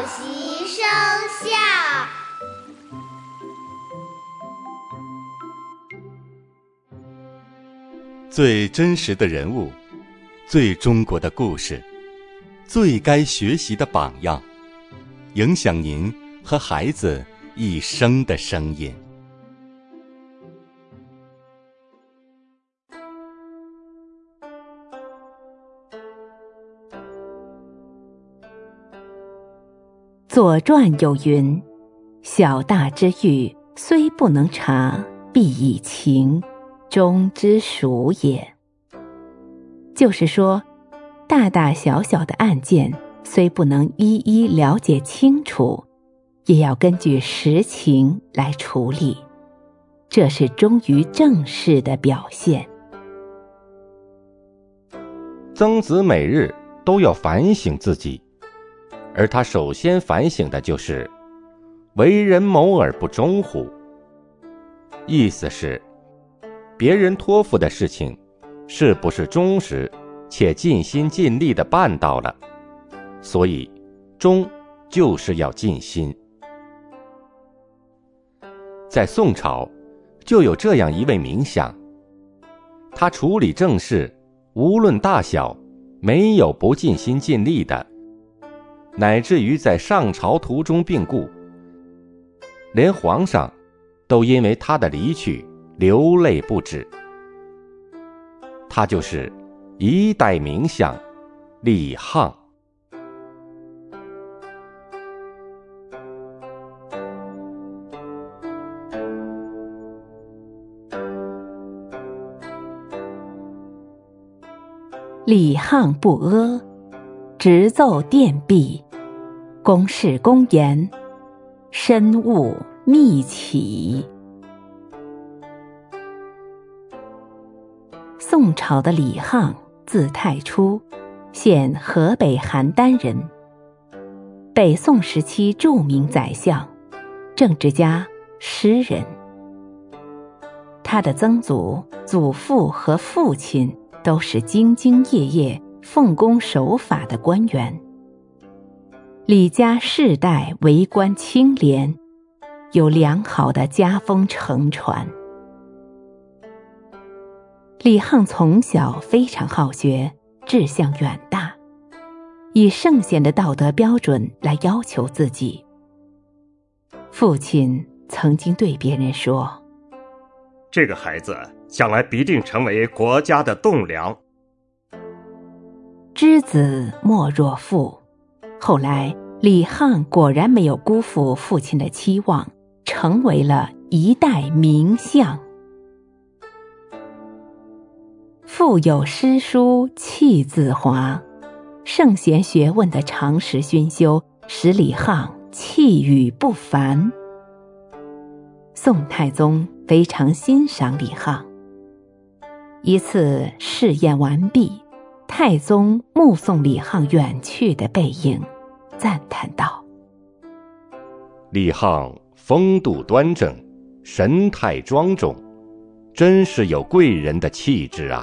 习生效。 最真实的人物，最中国的故事，最该学习的榜样，影响您和孩子一生的声音。 左传有云：小大之欲，虽不能察，必以情，终之属也。就是说，大大小小的案件，虽不能一一了解清楚，也要根据实情来处理，这是忠于正事的表现。 曾子每日都要反省自己，而他首先反省的就是为人谋而不忠乎。意思是别人托付的事情是不是忠实且尽心尽力地办到了，所以忠就是要尽心。在宋朝就有这样一位名相，他处理政事无论大小，没有不尽心尽力的，乃至于在上朝途中病故，连皇上都因为他的离去流泪不止。他就是一代名相李沆。 李沆不阿，直奏殿壁，公事公言，深恶密启。宋朝的李沆，字太初，现河北邯郸人，北宋时期著名宰相、政治家、诗人。他的曾祖、祖父和父亲都是兢兢业业、奉公守法的官员。李家世代为官清廉，有良好的家风承传。李沆从小非常好学，志向远大，以圣贤的道德标准来要求自己。父亲曾经对别人说： 这个孩子将来必定成为国家的栋梁。 知子莫若父。后来李沆果然没有辜负父亲的期望，成为了一代名相。腹有诗书气自华，圣贤学问的常识熏修，使李沆气宇不凡。宋太宗非常欣赏李沆。一次试验完毕，太宗目送李沆远去的背影，赞叹道： 李沆风度端正，神态庄重，真是有贵人的气质啊。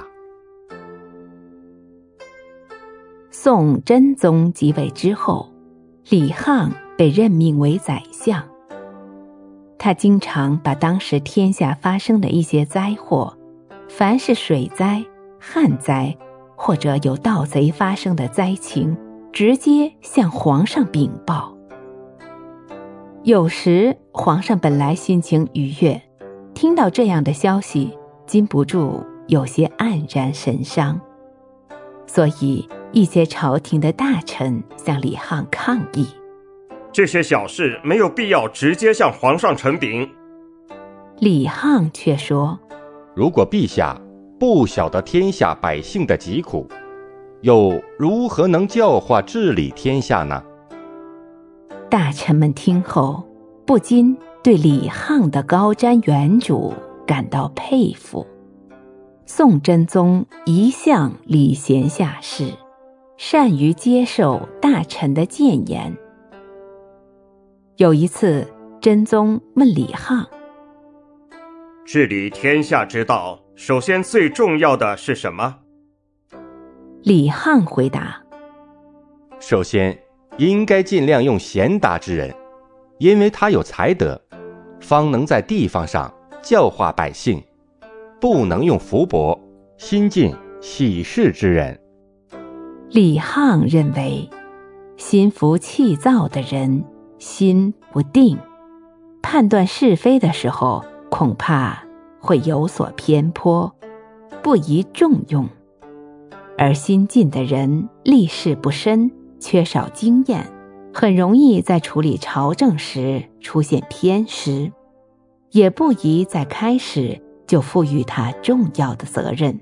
宋真宗即位之后，李沆被任命为宰相。他经常把当时天下发生的一些灾祸，凡是水灾、旱灾或者有盗贼发生的灾情，直接向皇上禀报。有时皇上本来心情愉悦，听到这样的消息，禁不住有些黯然神伤。所以一些朝廷的大臣向李沆抗议： 这些小事没有必要直接向皇上呈禀。 李沆却说： 如果陛下不晓得天下百姓的疾苦，又如何能教化治理天下呢？ 大臣们听后，不禁对李沆的高瞻远瞩感到佩服。宋真宗一向礼贤下士，善于接受大臣的谏言。有一次，真宗问李沆： 治理天下之道，首先最重要的是什么？ 李沆回答： 首先应该尽量用贤达之人，因为他有才德，方能在地方上教化百姓，不能用福薄、心境喜事之人。 李沆认为，心浮气躁的人心不定，判断是非的时候恐怕会有所偏颇，不宜重用。而心静的人立事不深，缺少经验，很容易在处理朝政时出现偏失，也不宜在开始就赋予他重要的责任。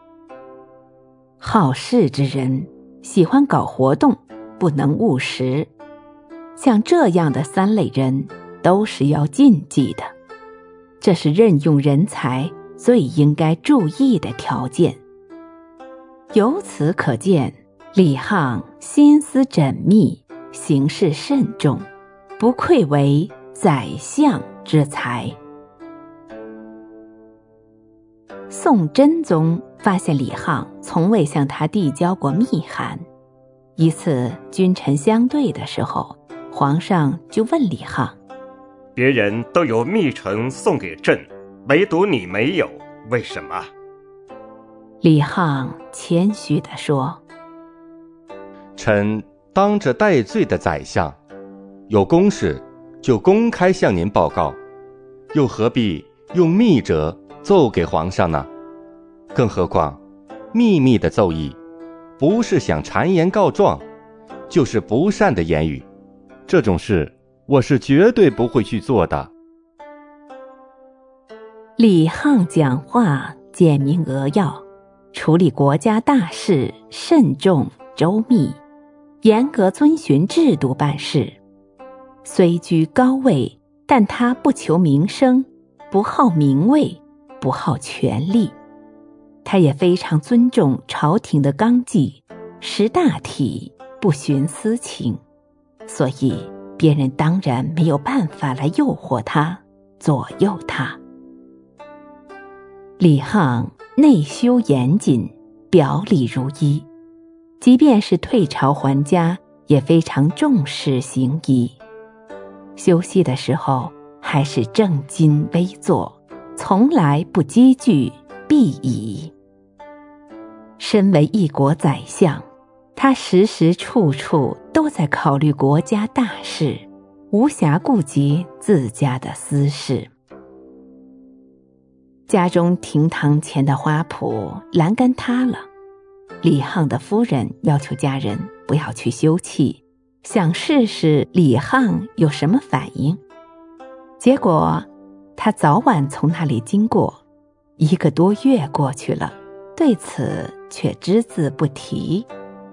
好事之人喜欢搞活动，不能务实，像这样的3类人都是要禁忌的，这是任用人才最应该注意的条件。由此可见，李沆心思缜密，行事慎重，不愧为宰相之才。宋真宗发现李沆从未向他递交过密函，一次君臣相对的时候，皇上就问李沆： 别人都有密呈送给朕，唯独你没有，为什么？ 李沆谦虚地说： 臣当着戴罪的宰相，有公事就公开向您报告，又何必用密折奏给皇上呢？更何况秘密的奏议不是想谗言告状，就是不善的言语，这种事我是绝对不会去做的。 李沆讲话简明扼要，处理国家大事慎重周密，严格遵循制度办事。虽居高位，但他不求名声，不好名位，不好权力。他也非常尊重朝廷的纲纪，识大体，不徇私情，所以别人当然没有办法来诱惑他，左右他。李沆内修严谨，表里如一，即便是退朝还家，也非常重视行仪。休息的时候还是正襟危坐，从来不积聚避倚。身为一国宰相，他时时处处都在考虑国家大事，无暇顾及自家的私事。家中厅堂前的花圃栏杆塌了，李沆的夫人要求家人不要去修葺，想试试李沆有什么反应。结果他早晚从那里经过，1个多月过去了，对此却只字不提。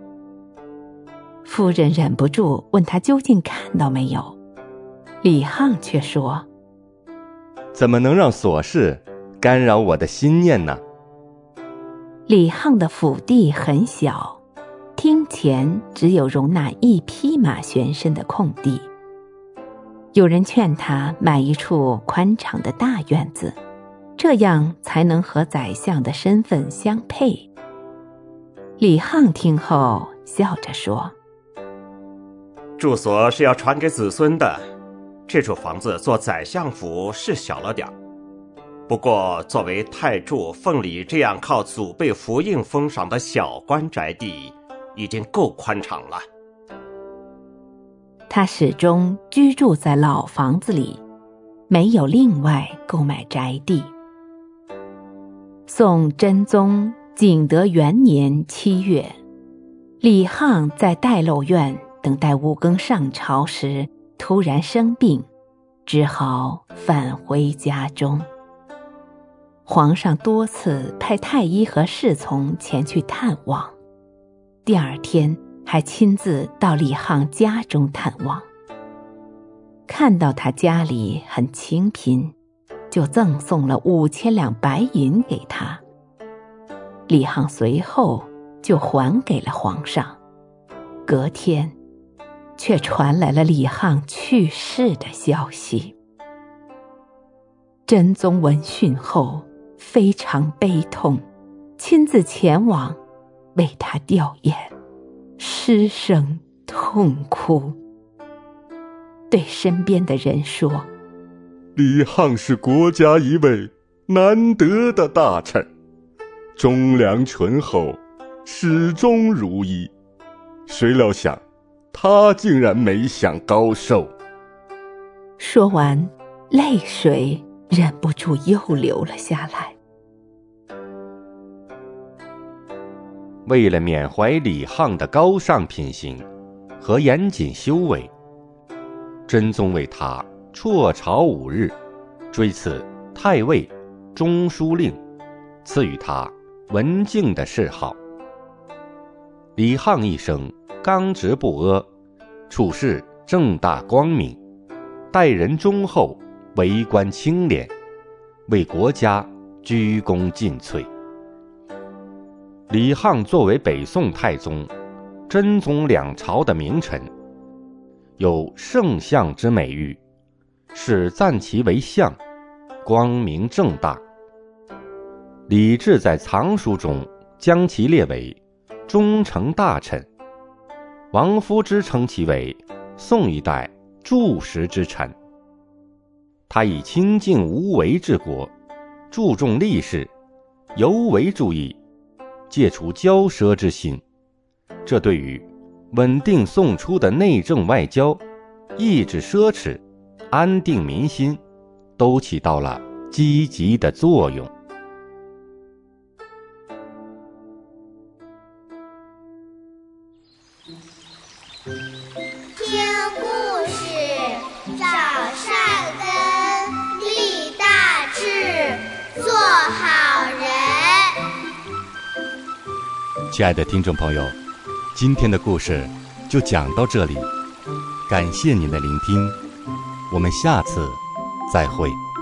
夫人忍不住问他究竟看到没有，李沆却说： 怎么能让琐事干扰我的心念呢？ 李沆的府地很小，厅前只有容纳1匹马旋身的空地。有人劝他买一处宽敞的大院子，这样才能和宰相的身份相配。李沆听后笑着说： 住所是要传给子孙的，这处房子做宰相府是小了点，不过作为太柱、凤里这样靠祖辈福印封赏的小官宅地，已经够宽敞了。 他始终居住在老房子里，没有另外购买宅地。宋真宗景德元年7月，李沆在戴漏院等待5更上朝时突然生病，只好返回家中。皇上多次派太医和侍从前去探望，第2天还亲自到李沆家中探望。看到他家里很清贫，就赠送了5000两白银给他。李沆随后就还给了皇上。隔天却传来了李沆去世的消息。真宗闻讯后非常悲痛，亲自前往为他吊唁，失声痛哭，对身边的人说： 李沆是国家一位难得的大臣，忠良醇厚，始终如一，谁料想他竟然没享高寿。 说完，泪水忍不住又流了下来。 为了缅怀李沆的高尚品行和严谨修为，真宗为他辍朝5日，追赐太尉、中书令，赐予他文静的谥号。李沆一生刚直不阿，处事正大光明，待人忠厚，为官清廉，为国家鞠躬尽瘁。李沆作为北宋太宗、真宗2朝的名臣，有圣相之美誉，是赞其为相，光明正大。李治在藏书中将其列为忠诚大臣，王夫之称其为宋一代柱石之臣。他以清静无为治国，注重历史，尤为注意戒除骄奢之心，这对于稳定宋初的内政外交、抑制奢侈、安定民心，都起到了积极的作用。 听故事，长善根，立大志，做好人。 亲爱的听众朋友，今天的故事就讲到这里，感谢您的聆听，我们下次再会。